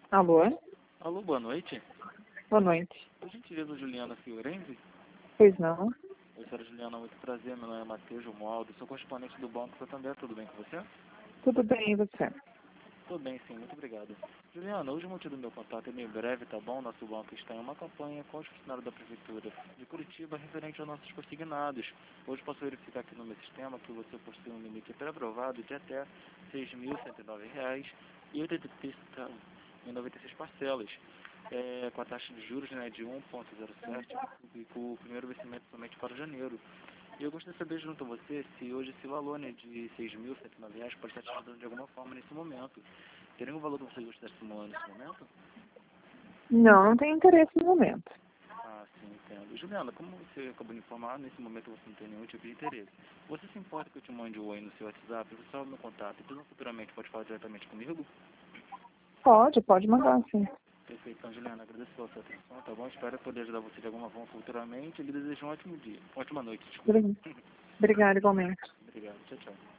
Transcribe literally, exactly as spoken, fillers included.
Alô? Alô, boa noite. Boa noite. Por gentileza, Juliana Fiorenzi? Pois não? Oi, senhora Juliana, muito prazer. Meu nome é Matheus Romualdo, sou correspondente do Banco Santander. Tudo bem com você? Tudo bem, e você? Tudo bem, sim. Muito obrigado. Juliana, hoje o motivo do meu contato é meio breve, tá bom? Nosso banco está em uma campanha com os funcionários da Prefeitura de Curitiba referente aos nossos consignados. Hoje posso verificar aqui no meu sistema que você possui um limite pré-aprovado de até seis mil cento e nove reais e oitenta e seis centavos em noventa e seis parcelas. É, com a taxa de juros, né, de um vírgula zero sete e com o primeiro vencimento somente para janeiro. E eu gostaria de saber junto a você se hoje esse valor, né, de seis mil cento e nove reais pode estar te ajudando de alguma forma nesse momento. Teria um valor que você gostaria de simular nesse momento? Não, não tenho interesse no momento. Ah, sim, entendo. Juliana, como você acabou de informar, nesse momento você não tem nenhum tipo de interesse. Você se importa que eu te mande o oi no seu WhatsApp? Você salva meu contato e depois futuramente pode falar diretamente comigo? Pode, pode mandar, sim. Perfeito. Então, Juliana, agradeço pela sua atenção, tá bom? Espero poder ajudar você de alguma forma futuramente e lhe desejo um ótimo dia. Ótima noite, desculpa. Obrigada, igualmente. Obrigado. Tchau, tchau.